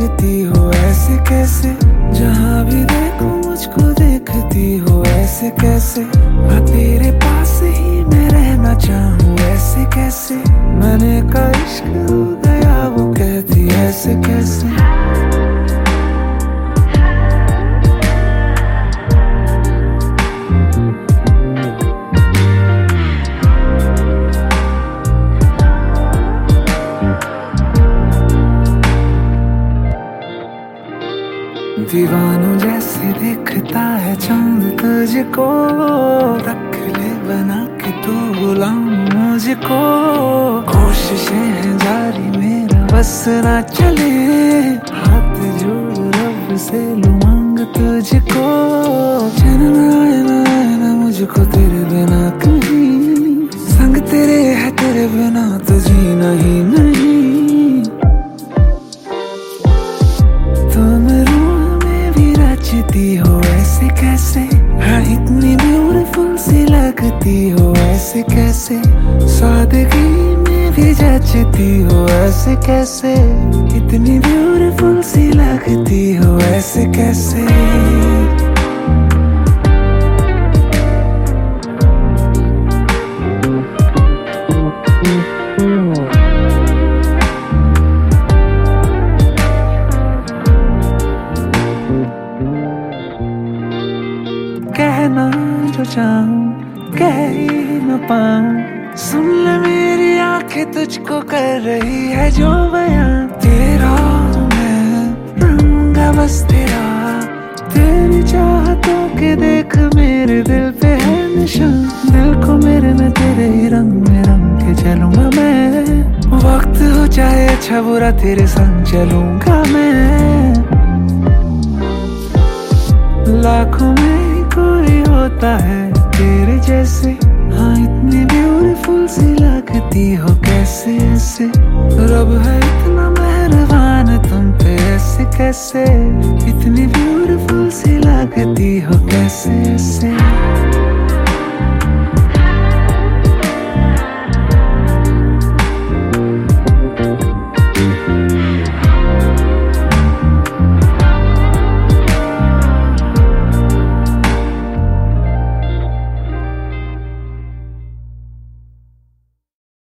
लगती हो ऐसे कैसे, जहाँ भी देखो मुझको देखती हो ऐसे कैसे, मैं तेरे पास ही मैं रहना चाहूँ ऐसे कैसे, मैंने कहा इश्क हो गया वो कहती ऐसे कैसे। दीवानों जैसे दिखता है चांद तुझको, रख ले बना के तू गुलाम मुझको, कोशिशें हैं जारी मेरा बस ना चले, हाथ जोड़ रब से लूं मांग तुझको, जन्म आए ना मुझको तेरे बिना कहीं, संग तेरे है तेरे बिना तो जीना ही नहीं, हो ऐसे कैसे, हाँ इतनी ब्यूटीफुल सी लगती हो ऐसे कैसे, सादगी में भी जचती हो ऐसे कैसे, इतनी ब्यूटीफुल सी लगती हो ऐसे कैसे। कहना जो चाहूं कह ही न पाऊं, सुन ले मेरी आंखें तुझको कर रही है जो बयां, तेरा मैं रहूंगा बस तेरा, तेरी चाहतों के देख मेरे दिल पे है निशान, दिल को मेरे में तेरे ही रंग में रंग के चलूंगा मैं, वक्त हो जाए अच्छा बुरा तेरे संग चलूंगा मैं, लाखों में कोई होता है तेरे जैसे, हाँ इतनी ब्यूटीफुल सी लगती हो कैसे ऐसे, रब है इतना मेहरबान तुम पे ऐसे कैसे, इतनी ब्यूटीफुल सी लगती हो कैसे ऐसे।